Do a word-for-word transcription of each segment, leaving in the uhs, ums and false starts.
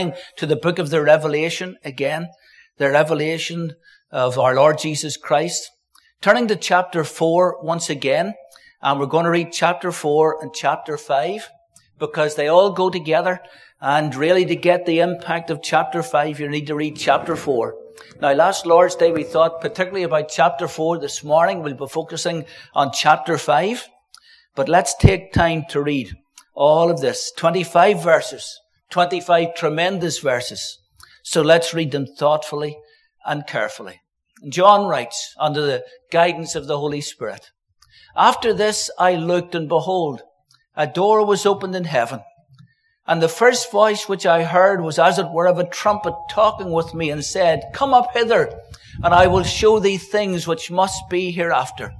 to the book of the Revelation again, the revelation of our Lord Jesus Christ. Turning to chapter four once again, and we're going to read chapter four and chapter five because they all go together, and really to get the impact of chapter five, you need to read chapter four. Now, last Lord's Day we thought particularly about chapter four. This morning we'll be focusing on chapter five, but let's take time to read all of this. twenty-five verses. twenty-five tremendous verses. So let's read them thoughtfully and carefully. John writes, under the guidance of the Holy Spirit, "After this I looked, and behold, a door was opened in heaven. And the first voice which I heard was as it were of a trumpet talking with me, and said, Come up hither, and I will show thee things which must be hereafter.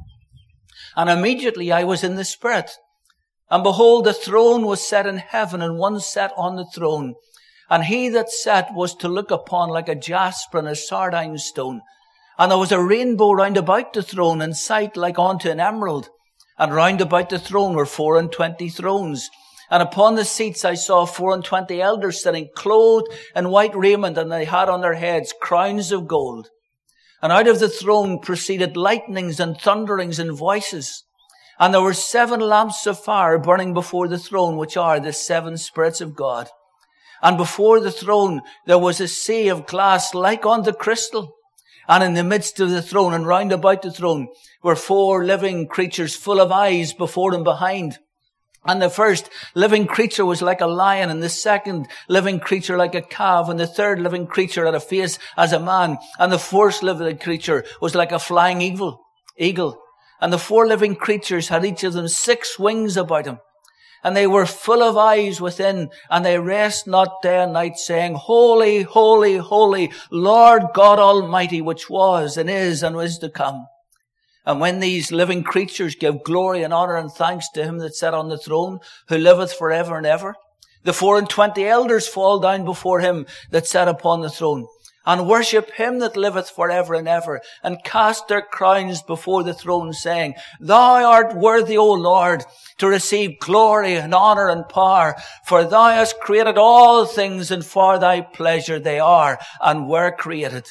And immediately I was in the Spirit. And behold, the throne was set in heaven, and one sat on the throne. And he that sat was to look upon like a jasper and a sardine stone. And there was a rainbow round about the throne, in sight like unto an emerald. And round about the throne were four and twenty thrones. And upon the seats I saw four and twenty elders sitting, clothed in white raiment, and they had on their heads crowns of gold. And out of the throne proceeded lightnings and thunderings and voices. And there were seven lamps of fire burning before the throne, which are the seven spirits of God. And before the throne there was a sea of glass like unto crystal. And in the midst of the throne and round about the throne were four living creatures full of eyes before and behind. And the first living creature was like a lion, and the second living creature like a calf, and the third living creature had a face as a man, and the fourth living creature was like a flying eagle. eagle. And the four living creatures had each of them six wings about them. And they were full of eyes within, and they rest not day and night, saying, Holy, holy, holy, Lord God Almighty, which was and is and is to come. And when these living creatures give glory and honor and thanks to him that sat on the throne, who liveth forever and ever, the four and twenty elders fall down before him that sat upon the throne, and worship him that liveth forever and ever, and cast their crowns before the throne, saying, Thou art worthy, O Lord, to receive glory and honor and power, for thou hast created all things, and for thy pleasure they are and were created.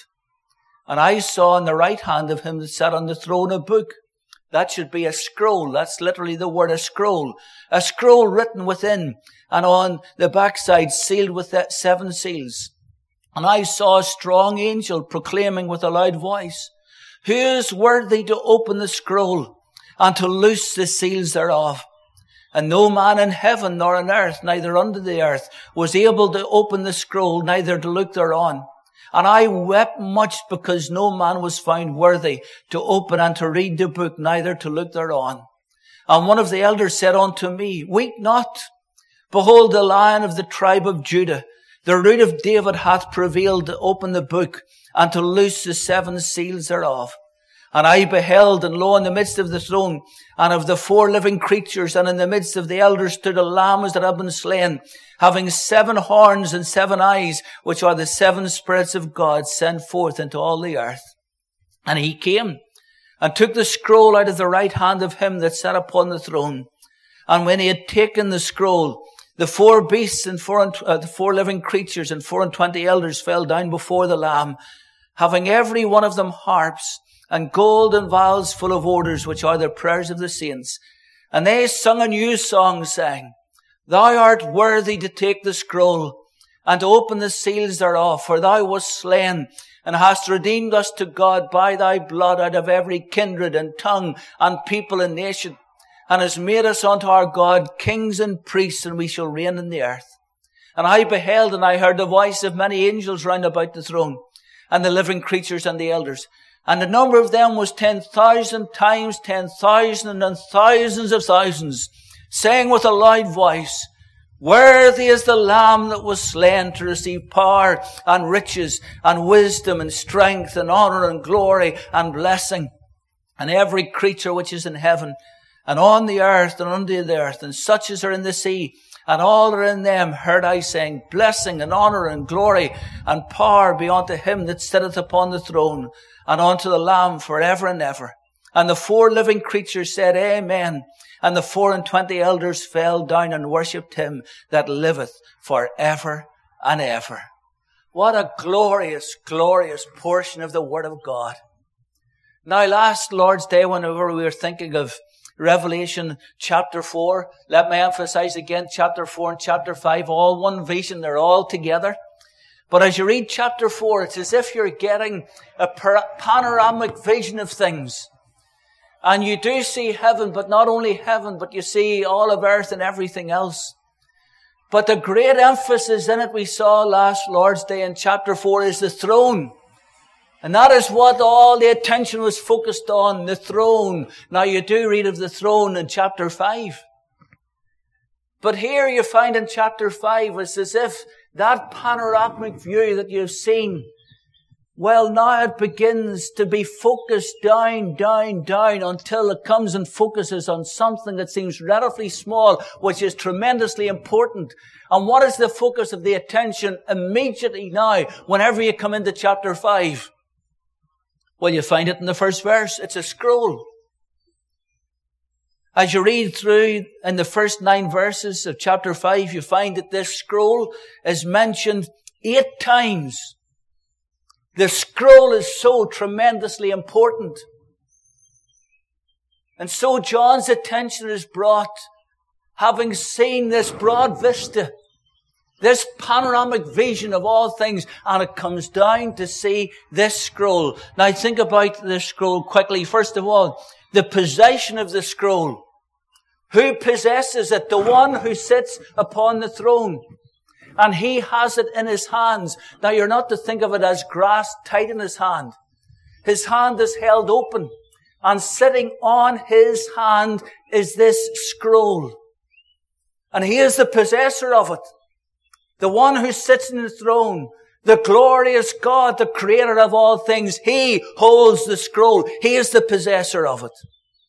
And I saw in the right hand of him that sat on the throne a book." That should be a scroll. That's literally the word, a scroll. A scroll written within, and on the backside sealed with that seven seals. And I saw a strong angel proclaiming with a loud voice, Who is worthy to open the scroll and to loose the seals thereof? And no man in heaven nor on earth, neither under the earth, was able to open the scroll, neither to look thereon. And I wept much because no man was found worthy to open and to read the book, neither to look thereon. And one of the elders said unto me, Weep not. Behold, the Lion of the tribe of Judah, the root of David, hath prevailed to open the book and to loose the seven seals thereof. And I beheld, and lo, in the midst of the throne and of the four living creatures, and in the midst of the elders stood a lamb that had been slain, having seven horns and seven eyes, which are the seven spirits of God sent forth into all the earth. And he came and took the scroll out of the right hand of him that sat upon the throne. And when he had taken the scroll, the four beasts and four, and, uh, the four living creatures and four and twenty elders fell down before the Lamb, having every one of them harps and golden vials full of odors, which are the prayers of the saints. And they sung a new song, saying, Thou art worthy to take the scroll and to open the seals thereof, for thou wast slain and hast redeemed us to God by thy blood out of every kindred and tongue and people and nation, and hast made us unto our God kings and priests, and we shall reign in the earth. And I beheld, and I heard the voice of many angels round about the throne, and the living creatures and the elders. And the number of them was ten thousand times ten thousand and thousands of thousands, saying with a loud voice, Worthy is the Lamb that was slain to receive power and riches and wisdom and strength and honor and glory and blessing. And every creature which is in heaven and on the earth and under the earth, and such as are in the sea, and all are in them, heard I saying, Blessing and honor and glory and power be unto him that sitteth upon the throne, and unto the Lamb forever and ever. And the four living creatures said, Amen. And the four and twenty elders fell down and worshipped him that liveth for ever and ever. What a glorious, glorious portion of the Word of God. Now, last Lord's Day, whenever we were thinking of Revelation chapter four, let me emphasize again, chapter four and chapter five, all one vision, they're all together. But as you read chapter four, it's as if you're getting a panoramic vision of things. And you do see heaven, but not only heaven, but you see all of earth and everything else. But the great emphasis in it we saw last Lord's Day in chapter four is the throne. And that is what all the attention was focused on, the throne. Now you do read of the throne in chapter five. But here you find in chapter five, it's as if that panoramic view that you've seen, well, now it begins to be focused down, down, down until it comes and focuses on something that seems relatively small, which is tremendously important. And what is the focus of the attention immediately now, whenever you come into chapter five? Well, you find it in the first verse. It's a scroll. As you read through in the first nine verses of chapter five, you find that this scroll is mentioned eight times. The scroll is so tremendously important. And so John's attention is brought, having seen this broad vista, this panoramic vision of all things, and it comes down to see this scroll. Now think about this scroll quickly. First of all, the possession of the scroll. Who possesses it? The one who sits upon the throne. And he has it in his hands. Now you're not to think of it as grasped tight in his hand. His hand is held open. And sitting on his hand is this scroll. And he is the possessor of it. The one who sits in the throne, the glorious God, the creator of all things, he holds the scroll. He is the possessor of it.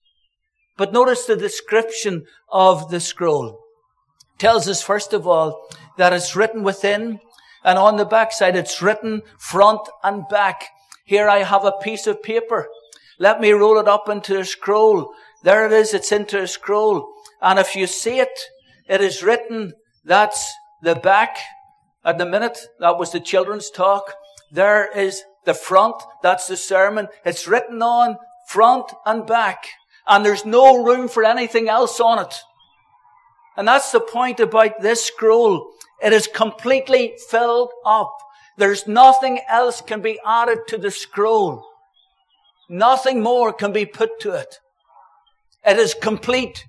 But notice the description of the scroll. It tells us, first of all, that it's written within, and on the backside it's written front and back. Here I have a piece of paper. Let me roll it up into a scroll. There it is, it's into a scroll. And if you see it, it is written, that's the back. At the minute, that was the children's talk. There is the front, that's the sermon. It's written on front and back. And there's no room for anything else on it. And that's the point about this scroll. It is completely filled up. There's nothing else can be added to the scroll. Nothing more can be put to it. It is complete.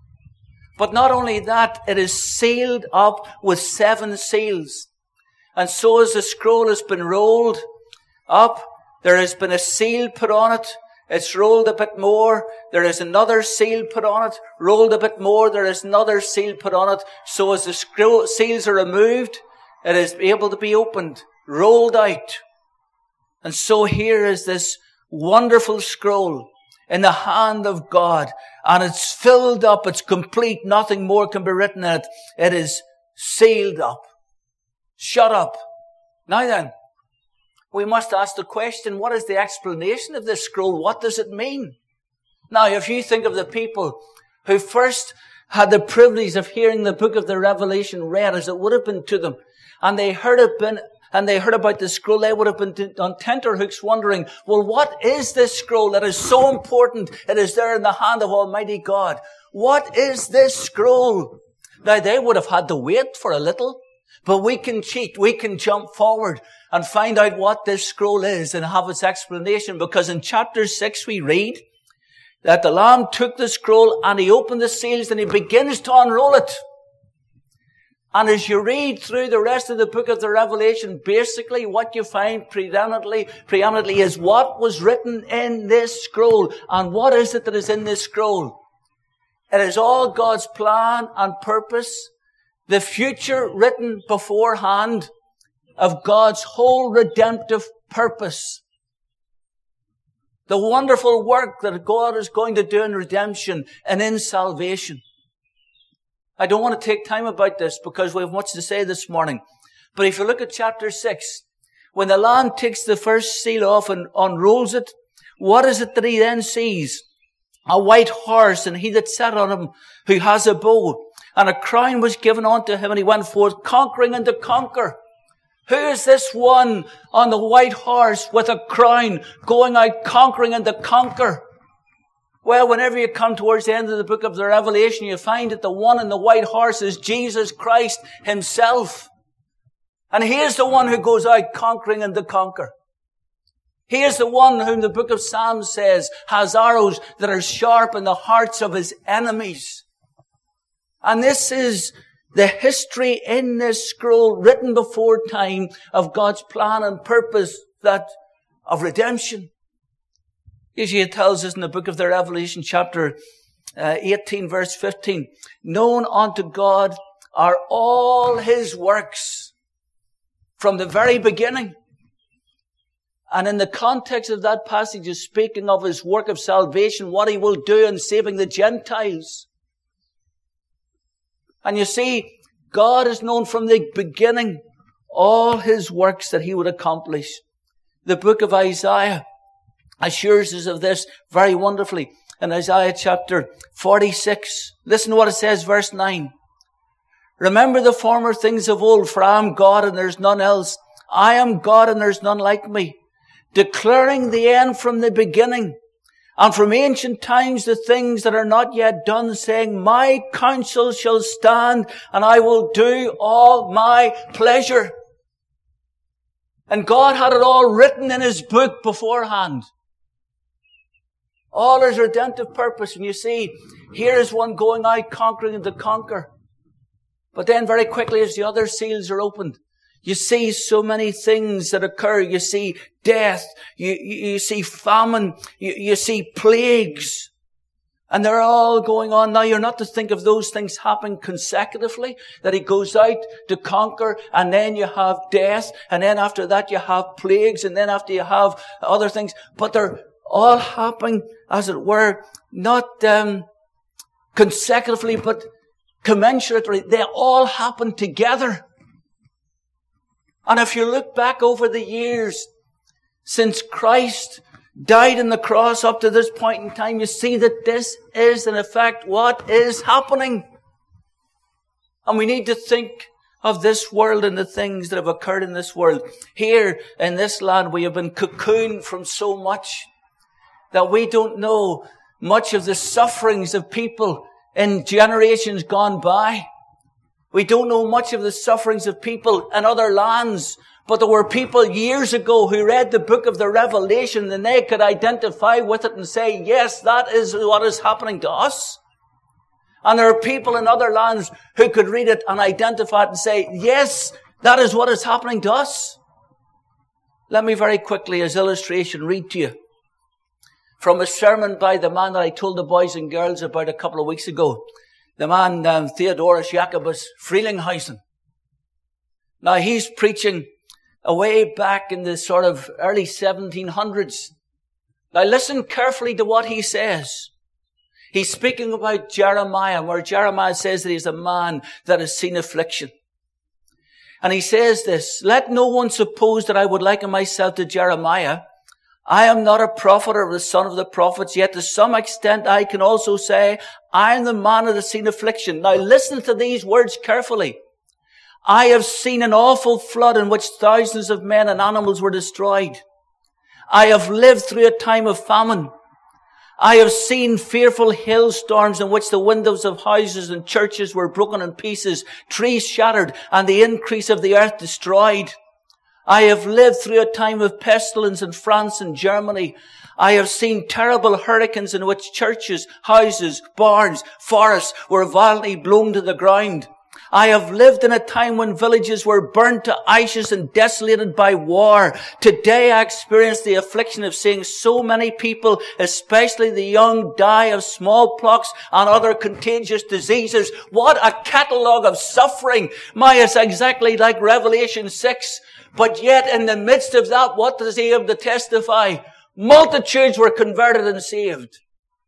But not only that, it is sealed up with seven seals. And so as the scroll has been rolled up, there has been a seal put on it. It's rolled a bit more. There is another seal put on it. Rolled a bit more. There is another seal put on it. So as the scroll, seals are removed, it is able to be opened, rolled out. And so here is this wonderful scroll in the hand of God. And it's filled up. It's complete. Nothing more can be written in it. It is sealed up. Shut up. Now then, we must ask the question, what is the explanation of this scroll? What does it mean? Now, if you think of the people who first had the privilege of hearing the book of the Revelation read as it would have been to them, and they heard it been, and they heard about the scroll, they would have been on tenterhooks wondering, well, what is this scroll that is so important? It is there in the hand of Almighty God. What is this scroll? Now, they would have had to wait for a little, but we can cheat. We can jump forward and find out what this scroll is and have its explanation. Because in chapter six we read that the Lamb took the scroll and he opened the seals and he begins to unroll it. And as you read through the rest of the book of the Revelation, basically what you find predominantly, preeminently is what was written in this scroll. And what is it that is in this scroll? It is all God's plan and purpose, the future written beforehand of God's whole redemptive purpose. The wonderful work that God is going to do in redemption and in salvation. I don't want to take time about this because we have much to say this morning. But if you look at chapter six, when the Lamb takes the first seal off and unrolls it, what is it that he then sees? A white horse, and he that sat on him who has a bow. And a crown was given unto him, and he went forth conquering and to conquer. Who is this one on the white horse with a crown going out conquering and to conquer? Well, whenever you come towards the end of the book of the Revelation, you find that the one on the white horse is Jesus Christ himself. And he is the one who goes out conquering and to conquer. He is the one whom the book of Psalms says has arrows that are sharp in the hearts of his enemies. And this is the history in this scroll written before time of God's plan and purpose that of redemption. Usually it tells us in the book of the Revelation chapter uh, eighteen verse fifteen, known unto God are all his works from the very beginning. And in the context of that passage is speaking of his work of salvation, what he will do in saving the Gentiles. And you see, God is known from the beginning all his works that he would accomplish. The book of Isaiah assures us of this very wonderfully. In Isaiah chapter forty-six, listen to what it says, verse nine. Remember the former things of old, for I am God and there's none else. I am God and there's none like me, declaring the end from the beginning, and from ancient times the things that are not yet done, saying, my counsel shall stand, and I will do all my pleasure. And God had it all written in his book beforehand. All his redemptive purpose. And you see, here is one going out conquering and to conquer. But then very quickly as the other seals are opened, you see so many things that occur. You see death. You, you, you see famine. You, you see plagues. And they're all going on. Now you're not to think of those things happening consecutively, that he goes out to conquer and then you have death and then after that you have plagues and then after you have other things. But they're all happening, as it were, not um, consecutively but commensurately. They all happen together. And if you look back over the years since Christ died on the cross up to this point in time, you see that this is in effect what is happening. And we need to think of this world and the things that have occurred in this world. Here in this land we have been cocooned from so much that we don't know much of the sufferings of people in generations gone by. We don't know much of the sufferings of people in other lands, but there were people years ago who read the book of the Revelation and they could identify with it and say, yes, that is what is happening to us. And there are people in other lands who could read it and identify it and say, yes, that is what is happening to us. Let me very quickly, as illustration, read to you from a sermon by the man that I told the boys and girls about a couple of weeks ago. The man, um, Theodorus Jacobus Frelinghuysen. Now, he's preaching away back in the sort of early seventeen hundreds. Now, listen carefully to what he says. He's speaking about Jeremiah, where Jeremiah says that he's a man that has seen affliction. And he says this, let no one suppose that I would liken myself to Jeremiah. I am not a prophet or the son of the prophets, yet to some extent I can also say, I am the man that has seen affliction. Now listen to these words carefully. I have seen an awful flood in which thousands of men and animals were destroyed. I have lived through a time of famine. I have seen fearful hailstorms in which the windows of houses and churches were broken in pieces, trees shattered, and the increase of the earth destroyed. I have lived through a time of pestilence in France and Germany. I have seen terrible hurricanes in which churches, houses, barns, forests were violently blown to the ground. I have lived in a time when villages were burnt to ashes and desolated by war. Today I experience the affliction of seeing so many people, especially the young, die of smallpox and other contagious diseases. What a catalogue of suffering. My, it's exactly like Revelation six. But yet in the midst of that, what does he have to testify? Multitudes were converted and saved.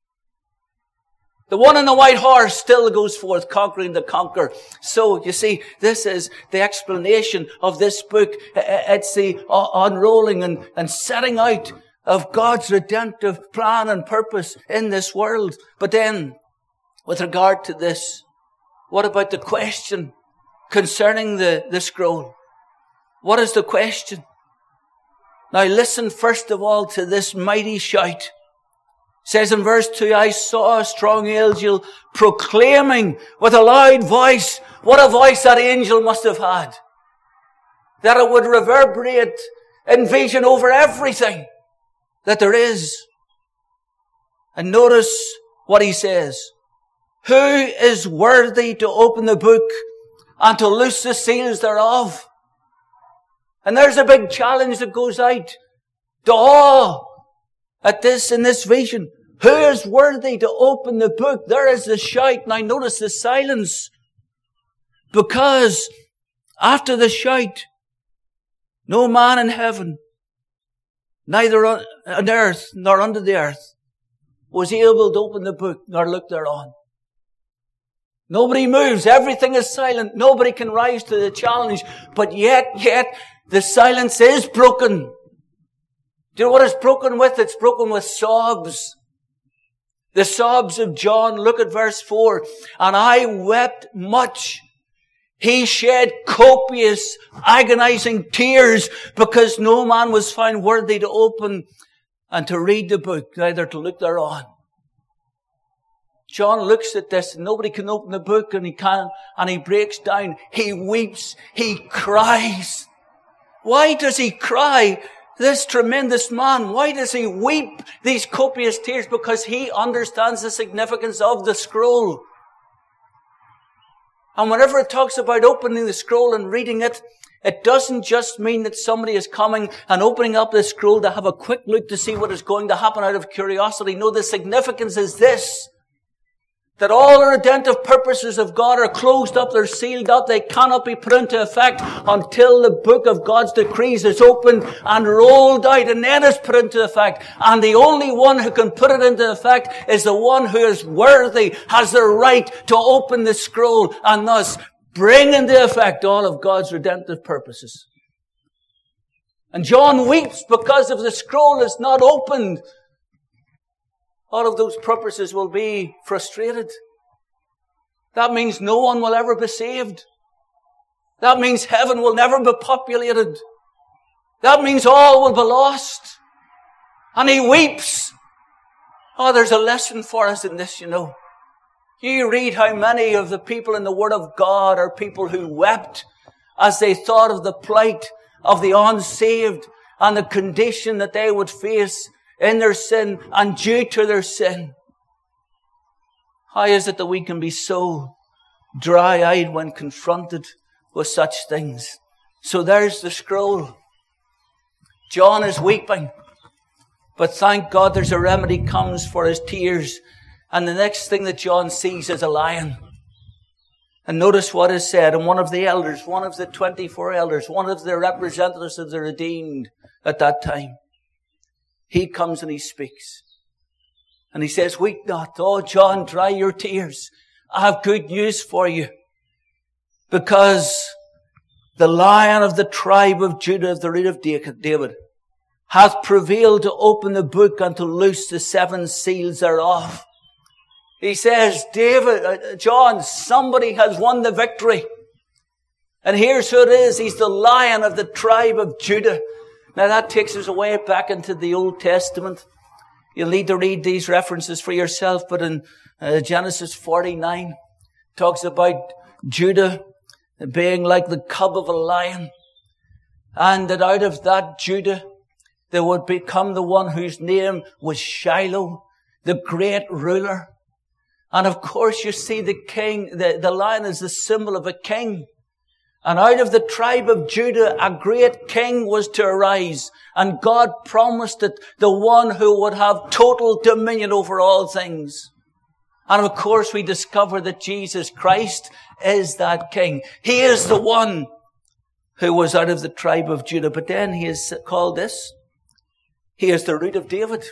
The one on the white horse still goes forth conquering the conquer. So, you see, this is the explanation of this book. It's the unrolling and, and setting out of God's redemptive plan and purpose in this world. But then, with regard to this, what about the question concerning the, the scroll? What is the question? Now listen first of all to this mighty shout. It says in verse two, I saw a strong angel proclaiming with a loud voice. What a voice that angel must have had. That it would reverberate in vision over everything that there is. And notice what he says. Who is worthy to open the book and to loose the seals thereof? And there's a big challenge that goes out to all at this, in this vision. Who is worthy to open the book? There is the shout. Now notice the silence. Because after the shout, no man in heaven, neither on earth nor under the earth, was able to open the book nor look thereon. Nobody moves. Everything is silent. Nobody can rise to the challenge. But yet, yet, the silence is broken. Do you know what it's broken with? It's broken with sobs. The sobs of John. Look at verse four. And I wept much. He shed copious, agonizing tears because no man was found worthy to open and to read the book, neither to look thereon. John looks at this and nobody can open the book and he can, and he breaks down. He weeps. He cries. Why does he cry? This tremendous man, why does he weep these copious tears? Because he understands the significance of the scroll. And whenever it talks about opening the scroll and reading it, it doesn't just mean that somebody is coming and opening up the scroll to have a quick look to see what is going to happen out of curiosity. No, the significance is this. That all the redemptive purposes of God are closed up, they're sealed up, they cannot be put into effect until the book of God's decrees is opened and rolled out, and then it's put into effect. And the only one who can put it into effect is the one who is worthy, has the right to open the scroll, and thus bring into effect all of God's redemptive purposes. And John weeps because if the scroll is not opened, all of those purposes will be frustrated. That means no one will ever be saved. That means heaven will never be populated. That means all will be lost. And he weeps. Oh, there's a lesson for us in this, you know. You read how many of the people in the Word of God are people who wept as they thought of the plight of the unsaved and the condition that they would face in their sin and due to their sin. How is it that we can be so dry-eyed when confronted with such things? So there's the scroll. John is weeping. But thank God there's a remedy comes for his tears. And the next thing that John sees is a lion. And notice what is said. And one of the elders, one of the twenty-four elders, one of the representatives of the redeemed at that time, he comes and he speaks. And he says, weep not. Oh, John, dry your tears. I have good news for you. Because the Lion of the tribe of Judah, of the root of David, hath prevailed to open the book and to loose the seven seals thereof. He says, David, uh, John, somebody has won the victory. And here's who it is. He's the Lion of the tribe of Judah. Now that takes us away back into the Old Testament. You'll need to read these references for yourself, but in uh, Genesis forty-nine, talks about Judah being like the cub of a lion. And that out of that Judah, there would become the one whose name was Shiloh, the great ruler. And of course you see the king, the, the lion is the symbol of a king. And out of the tribe of Judah, a great king was to arise. And God promised it, the one who would have total dominion over all things. And of course we discover that Jesus Christ is that king. He is the one who was out of the tribe of Judah. But then he is called this. He is the root of David.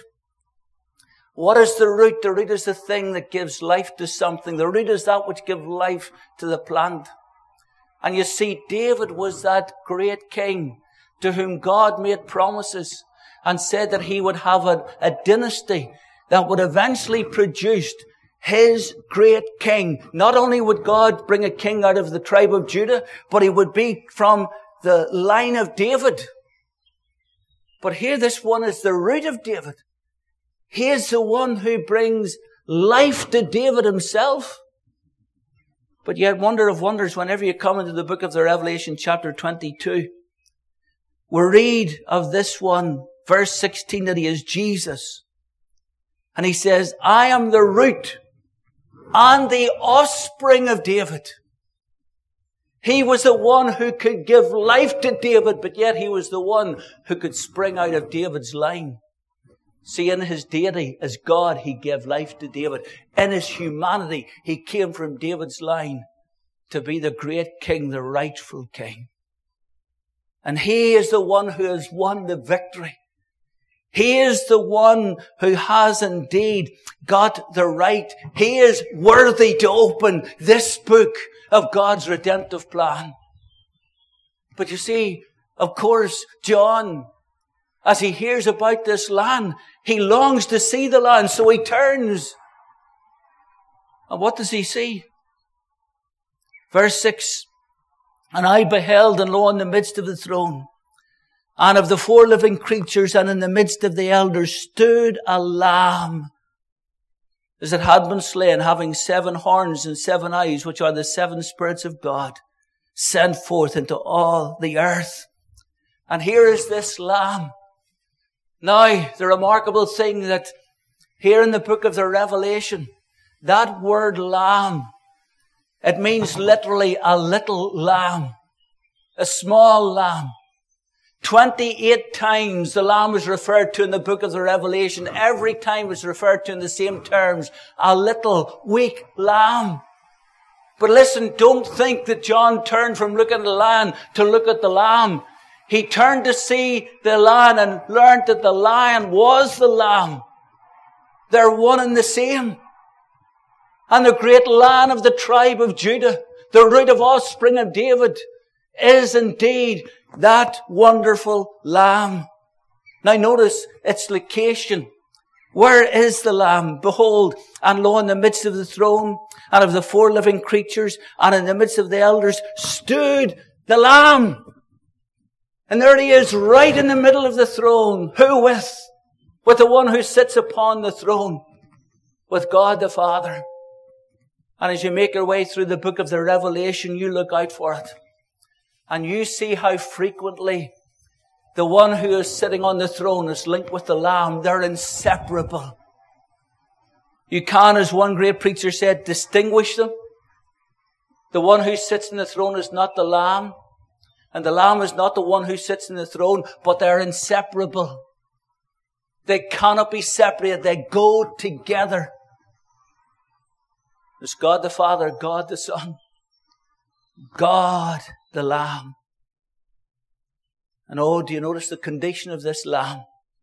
What is the root? The root is the thing that gives life to something. The root is that which gives life to the plant. And you see, David was that great king to whom God made promises and said that he would have a, a dynasty that would eventually produce his great king. Not only would God bring a king out of the tribe of Judah, but he would be from the line of David. But here this one is the root of David. He is the one who brings life to David himself. But yet, wonder of wonders, whenever you come into the book of the Revelation, chapter twenty-two, we read of this one, verse sixteen, that he is Jesus. And he says, I am the root and the offspring of David. He was the one who could give life to David, but yet he was the one who could spring out of David's line. See, in his deity as God, he gave life to David. In his humanity, he came from David's line to be the great king, the rightful king. And he is the one who has won the victory. He is the one who has indeed got the right. He is worthy to open this book of God's redemptive plan. But you see, of course, John, as he hears about this land, he longs to see the land, so he turns. And what does he see? Verse six, and I beheld, and lo, in the midst of the throne, and of the four living creatures, and in the midst of the elders, stood a lamb, as it had been slain, having seven horns and seven eyes, which are the seven spirits of God, sent forth into all the earth. And here is this lamb. Now, the remarkable thing that here in the book of the Revelation, that word lamb, it means literally a little lamb, a small lamb. twenty-eight times the lamb is referred to in the book of the Revelation. Every time it's referred to in the same terms. A little weak lamb. But listen, don't think that John turned from looking at the lion to look at the lamb. He turned to see the lion and learned that the lion was the lamb. They're one and the same. And the great Lion of the tribe of Judah, the root of offspring of David, is indeed that wonderful Lamb. Now notice its location. Where is the Lamb? Behold, and lo, in the midst of the throne, and of the four living creatures, and in the midst of the elders, stood the Lamb. And there he is, right in the middle of the throne. Who with? With the one who sits upon the throne. With God the Father. And as you make your way through the book of the Revelation, you look out for it. And you see how frequently the one who is sitting on the throne is linked with the Lamb. They're inseparable. You can, as one great preacher said, distinguish them. The one who sits in the throne is not the Lamb. And the Lamb is not the one who sits in the throne, but they're inseparable. They cannot be separated. They go together. There's God the Father, God the Son, God the Lamb. And oh, do you notice the condition of this Lamb?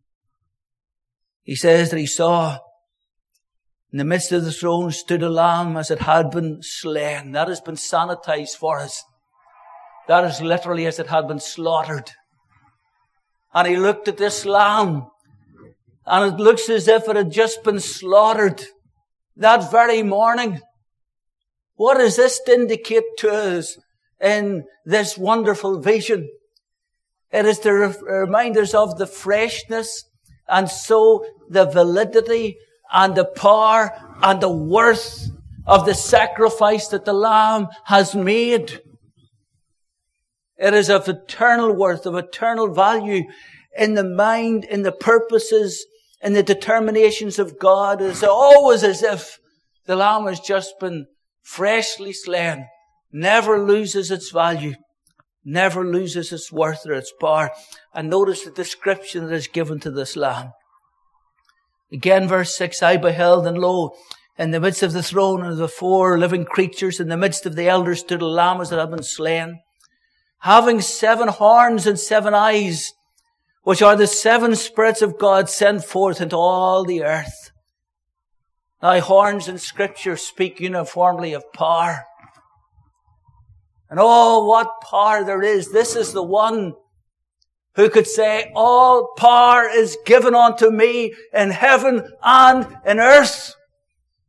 He says that he saw in the midst of the throne stood a Lamb as it had been slain. That has been sanitized for us. That is literally as it had been slaughtered. And he looked at this Lamb, and it looks as if it had just been slaughtered that very morning. What does this indicate to us in this wonderful vision? It is to remind us of the freshness and so the validity and the power and the worth of the sacrifice that the Lamb has made. It is of eternal worth, of eternal value in the mind, in the purposes, in the determinations of God. It is always as if the Lamb has just been freshly slain. Never loses its value. Never loses its worth or its power. And notice the description that is given to this Lamb. Again, verse six, I beheld, and lo, in the midst of the throne and of the four living creatures, in the midst of the elders stood a Lamb as it had been slain, having seven horns and seven eyes, which are the seven spirits of God sent forth into all the earth. Now, horns in Scripture speak uniformly of power. And oh, what power there is. This is the one who could say, all power is given unto me in heaven and in earth.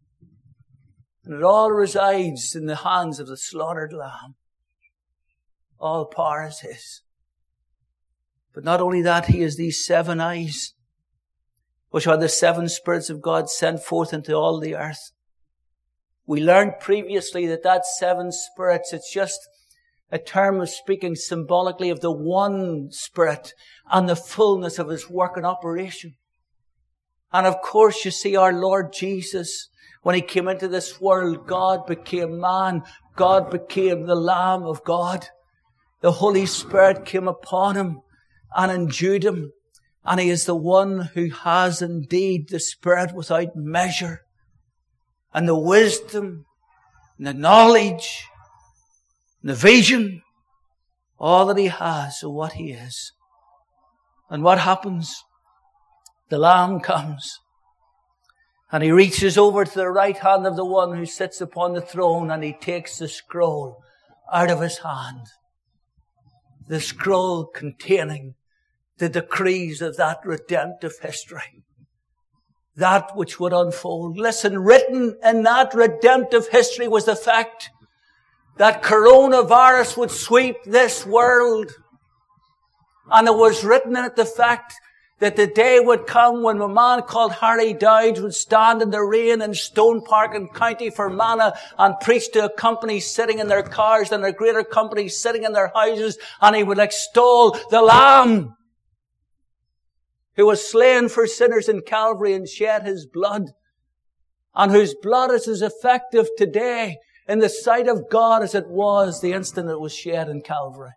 And it all resides in the hands of the slaughtered Lamb. All power is His. But not only that, He has these seven eyes, which are the seven spirits of God sent forth into all the earth. We learned previously that that seven spirits, it's just a term of speaking symbolically of the one Spirit and the fullness of His work and operation. And of course, you see our Lord Jesus, when He came into this world, God became man. God became the Lamb of God. The Holy Spirit came upon Him and endued Him. And He is the one who has indeed the Spirit without measure. And the wisdom, and the knowledge, and the vision, all that He has of what He is. And what happens? The Lamb comes. And He reaches over to the right hand of the one who sits upon the throne, and He takes the scroll out of His hand. The scroll containing the decrees of that redemptive history. That which would unfold. Listen, written in that redemptive history was the fact that coronavirus would sweep this world. And it was written in it the fact that the day would come when a man called Harry Dowd would stand in the rain in Stone Park in County Fermanagh and preach to a company sitting in their cars and a greater company sitting in their houses, and he would extol the Lamb who was slain for sinners in Calvary and shed His blood, and whose blood is as effective today in the sight of God as it was the instant it was shed in Calvary.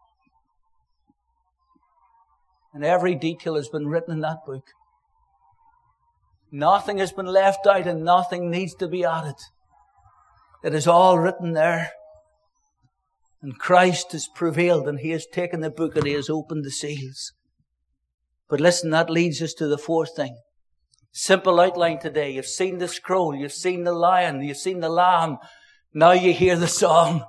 And every detail has been written in that book. Nothing has been left out and nothing needs to be added. It is all written there. And Christ has prevailed, and He has taken the book and He has opened the seals. But listen, that leads us to the fourth thing. Simple outline today. You've seen the scroll, you've seen the lion, you've seen the lamb. Now you hear the song.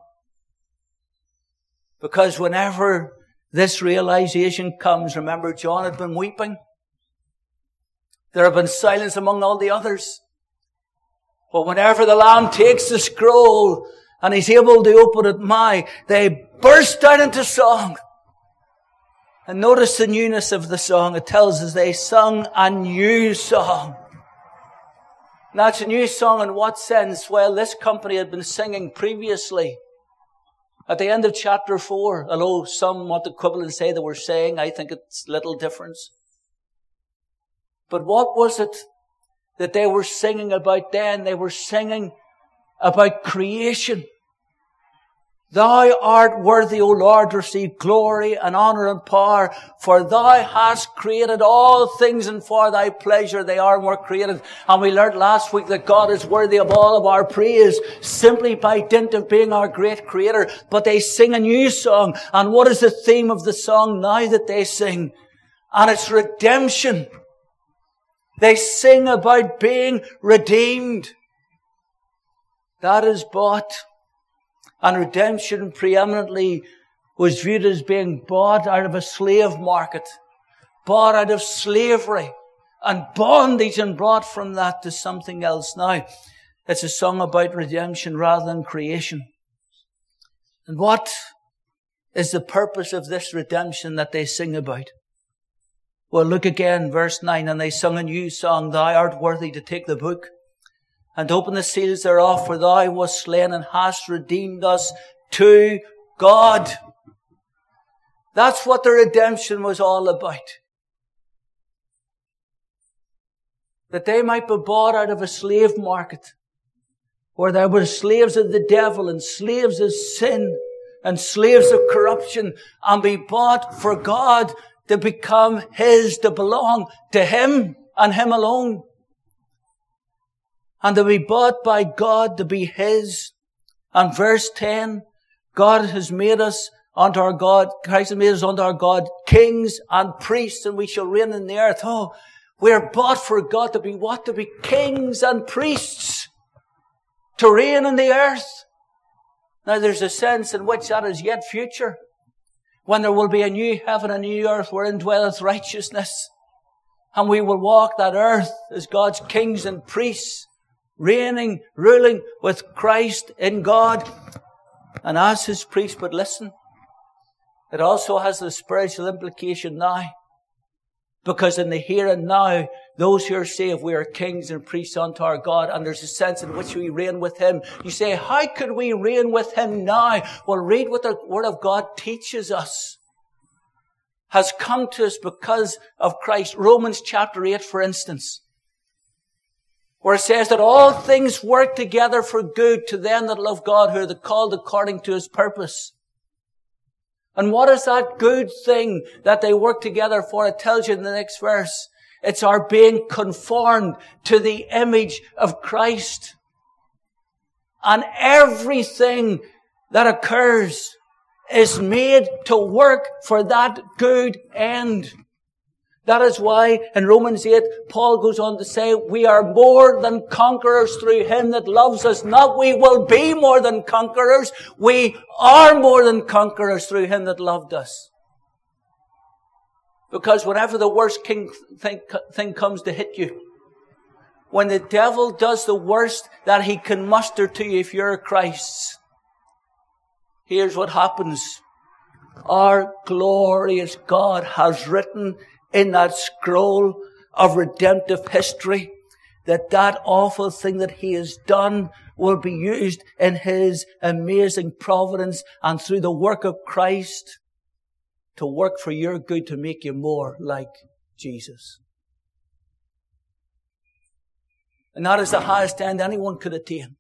Because whenever this realization comes, remember John had been weeping. There had been silence among all the others. But whenever the Lamb takes the scroll and He's able to open it, my, they burst out into song. And notice the newness of the song. It tells us they sung a new song. Now it's a new song in what sense? Well, this company had been singing previously. At the end of chapter four, although some want to quibble and say they were saying, I think it's little difference. But what was it that they were singing about then? They were singing about creation. Thou art worthy, O Lord, to receive glory and honor and power, for Thou hast created all things, and for Thy pleasure they are and were created. And we learned last week that God is worthy of all of our praise simply by dint of being our great Creator. But they sing a new song. And what is the theme of the song now that they sing? And it's redemption. They sing about being redeemed. That is bought. And redemption preeminently was viewed as being bought out of a slave market, bought out of slavery and bondage, and brought from that to something else. Now, it's a song about redemption rather than creation. And what is the purpose of this redemption that they sing about? Well, look again, verse nine, and they sung a new song, Thou art worthy to take the book and open the seals thereof, for Thou wast slain and hast redeemed us to God. That's what the redemption was all about. That they might be bought out of a slave market, where there were slaves of the devil and slaves of sin and slaves of corruption, and be bought for God to become His, to belong to Him and Him alone. And to be bought by God to be His. And verse ten, God has made us unto our God, Christ has made us unto our God kings and priests, and we shall reign in the earth. Oh, we're bought for God to be what? To be kings and priests. To reign in the earth. Now there's a sense in which that is yet future. When there will be a new heaven and a new earth wherein dwelleth righteousness. And we will walk that earth as God's kings and priests, reigning, ruling with Christ in God and as His priest. But listen, It also has the spiritual implication now. Because in the here and now, those who are saved, we are kings and priests unto our God, and there's a sense in which we reign with Him. You say, how could we reign with Him now? Well, read what the Word of God teaches us. Has come to us because of Christ. Romans chapter eight, for instance, where it says that all things work together for good to them that love God, who are called according to His purpose. And what is that good thing that they work together for? It tells you in the next verse. It's our being conformed to the image of Christ. And everything that occurs is made to work for that good end. That is why in Romans eight, Paul goes on to say, we are more than conquerors through Him that loves us. Not we will be more than conquerors. We are more than conquerors through Him that loved us. Because whenever the worst king thing, thing comes to hit you, when the devil does the worst that he can muster to you if you're Christ's, here's what happens. Our glorious God has written in that scroll of redemptive history that that awful thing that He has done will be used in His amazing providence and through the work of Christ to work for your good, to make you more like Jesus. And that is the highest end anyone could attain.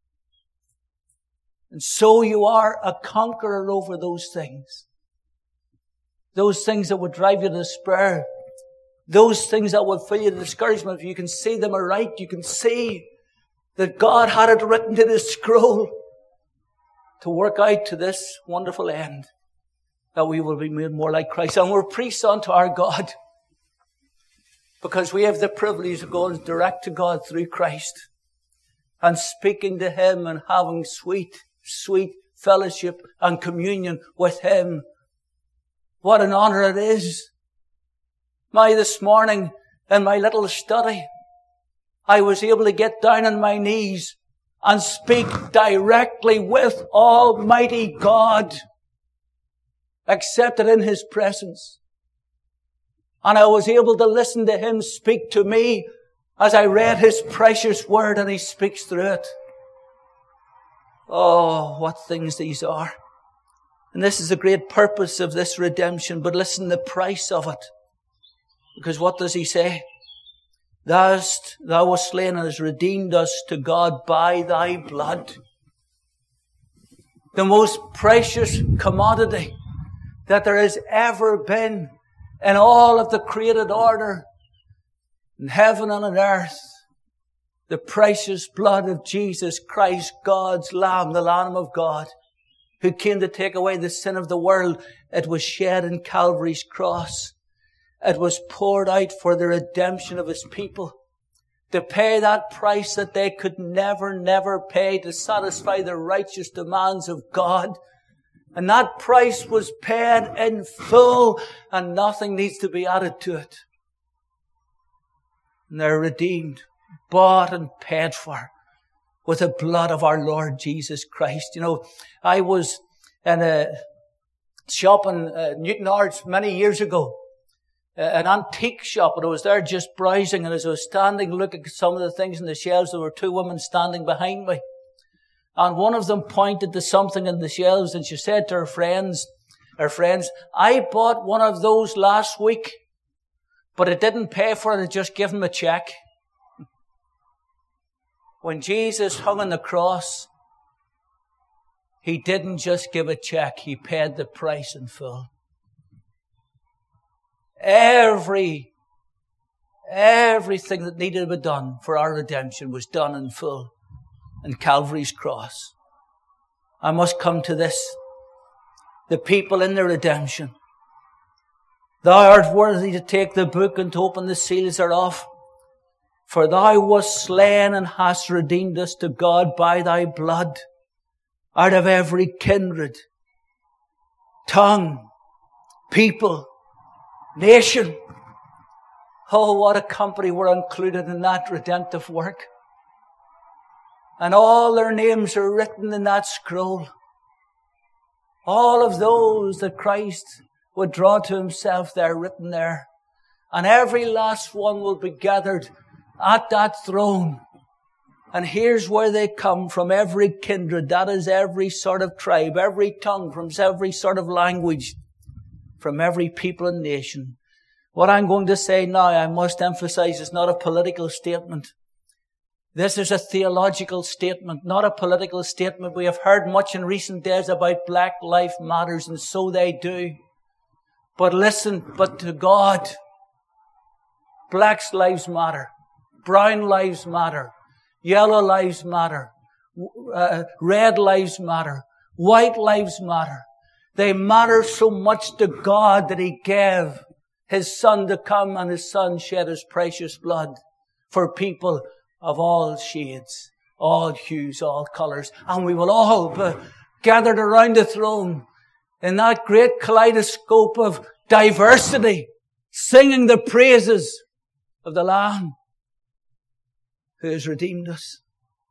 And so you are a conqueror over those things. Those things that would drive you to despair. Those things that would fill you to discouragement. If you can see them aright, you can see that God had it written in His scroll to work out to this wonderful end, that we will be made more like Christ. And we're priests unto our God because we have the privilege of going direct to God through Christ and speaking to Him and having sweet, sweet fellowship and communion with Him. What an honor it is. My, this morning in my little study, I was able to get down on my knees and speak directly with Almighty God, accepted in His presence. And I was able to listen to Him speak to me as I read His precious Word, and He speaks through it. Oh, what things these are. And this is the great purpose of this redemption. But listen, the price of it. Because what does He say? Thou hast, thou wast slain and hast redeemed us to God by Thy blood. The most precious commodity that there has ever been in all of the created order in heaven and on earth. The precious blood of Jesus Christ, God's Lamb, the Lamb of God, who came to take away the sin of the world. It was shed in Calvary's cross. It was poured out for the redemption of His people, to pay that price that they could never, never pay, to satisfy the righteous demands of God. And that price was paid in full, and nothing needs to be added to it. And they're redeemed, bought and paid for with the blood of our Lord Jesus Christ. You know, I was in a shop in uh, Newton Arts many years ago, uh, an antique shop, and I was there just browsing, and as I was standing looking at some of the things in the shelves, there were two women standing behind me. And one of them pointed to something in the shelves, and she said to her friends, her friends, I bought one of those last week, but it didn't pay for it, it just gave them a check. When Jesus hung on the cross, He didn't just give a check, He paid the price in full. Every, everything that needed to be done for our redemption was done in full in Calvary's cross. I must come to this. The people in the redemption. Thou art worthy to take the book and to open the seals thereof. For Thou wast slain and hast redeemed us to God by Thy blood, out of every kindred, tongue, people, nation. Oh, what a company were included in that redemptive work. And all their names are written in that scroll. All of those that Christ would draw to himself, they're written there. And every last one will be gathered at that throne. And here's where they come from, every kindred. That is every sort of tribe, every tongue, from every sort of language, from every people and nation. What I'm going to say now, I must emphasize, is not a political statement. This is a theological statement, not a political statement. We have heard much in recent days about Black Lives Matter, and so they do. But listen, but to God, Black lives matter, brown lives matter, yellow lives matter, uh, red lives matter, white lives matter. They matter so much to God that He gave His Son to come, and His Son shed His precious blood for people of all shades, all hues, all colours. And we will all be gathered around the throne in that great kaleidoscope of diversity, singing the praises of the Lamb who has redeemed us.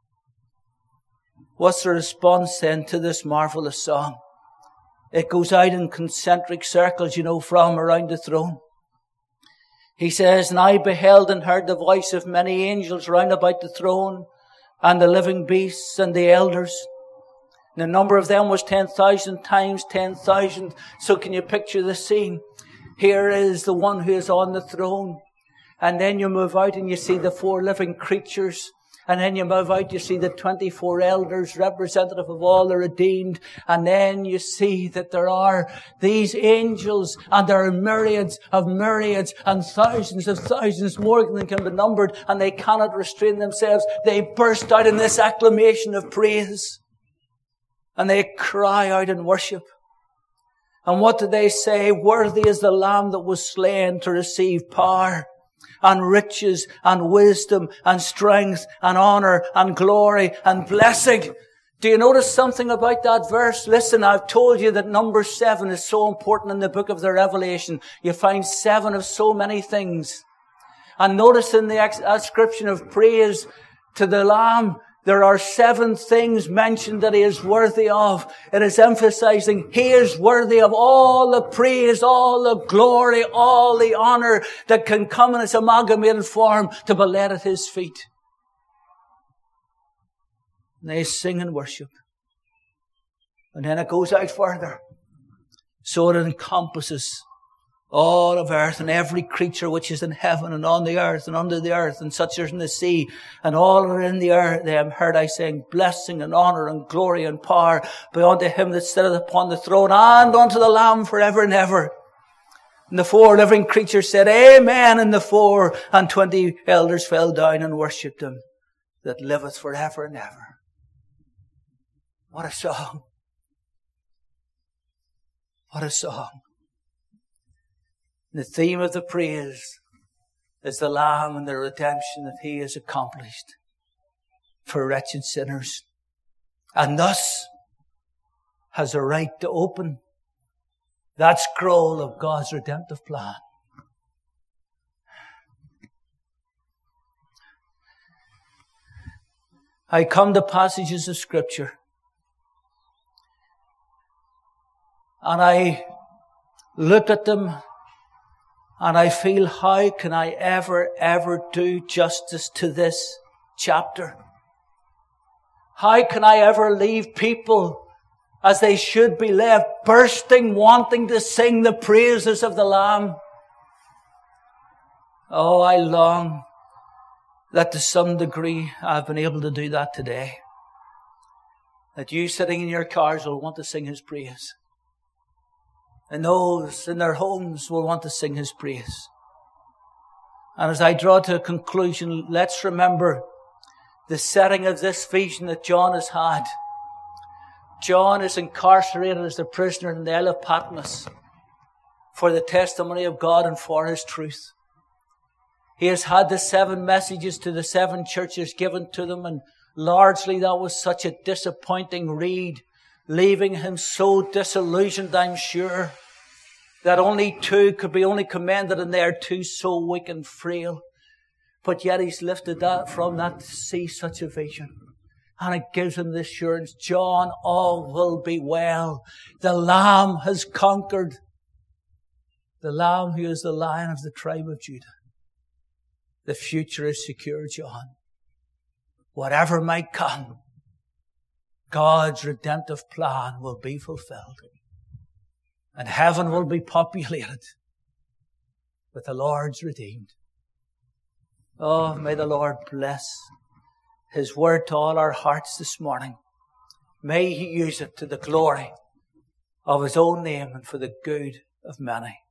What's the response then to this marvellous song? It goes out in concentric circles, you know, from around the throne. He says, and I beheld and heard the voice of many angels round about the throne, and the living beasts and the elders. And the number of them was ten thousand times ten thousand. So can you picture the scene? Here is the one who is on the throne. And then you move out and you see the four living creatures. And then you move out, you see the twenty-four elders, representative of all the redeemed. And then you see that there are these angels, and there are myriads of myriads and thousands of thousands, more than can be numbered, and they cannot restrain themselves. They burst out in this acclamation of praise. And they cry out in worship. And what do they say? Worthy is the Lamb that was slain to receive power and riches and wisdom and strength and honor and glory and blessing. Do you notice something about that verse? Listen, I've told you that number seven is so important in the book of the Revelation. You find seven of so many things. And notice in the ascription of praise to the Lamb, there are seven things mentioned that He is worthy of. It is emphasizing He is worthy of all the praise, all the glory, all the honor that can come in its amalgamated form to be laid at His feet. And they sing and worship. And then it goes out further. So it encompasses all of earth and every creature which is in heaven and on the earth and under the earth and such as in the sea, and all are in the earth. They have heard I saying, blessing and honor and glory and power be unto Him that sitteth upon the throne and unto the Lamb forever and ever. And the four living creatures said, Amen. And the four and twenty elders fell down and worshipped Him that liveth forever and ever. What a song. What a song. The theme of the praise is the Lamb and the redemption that He has accomplished for wretched sinners. And thus has a right to open that scroll of God's redemptive plan. I come to passages of Scripture and I look at them and I feel, how can I ever, ever do justice to this chapter? How can I ever leave people as they should be left, bursting, wanting to sing the praises of the Lamb? Oh, I long that to some degree I've been able to do that today. That you sitting in your cars will want to sing His praise. And those in their homes will want to sing His praise. And as I draw to a conclusion, let's remember the setting of this vision that John has had. John is incarcerated as a prisoner in the Isle of Patmos for the testimony of God and for His truth. He has had the seven messages to the seven churches given to them, and largely that was such a disappointing read, leaving him so disillusioned, I'm sure, that only two could be only commended, and they are two so weak and frail. But yet He's lifted that from that to see such a vision. And it gives him the assurance, John, all will be well. The Lamb has conquered. The Lamb who is the Lion of the tribe of Judah. The future is secure, John. Whatever might come, God's redemptive plan will be fulfilled. And heaven will be populated with the Lord's redeemed. Oh, may the Lord bless His word to all our hearts this morning. May He use it to the glory of His own name and for the good of many.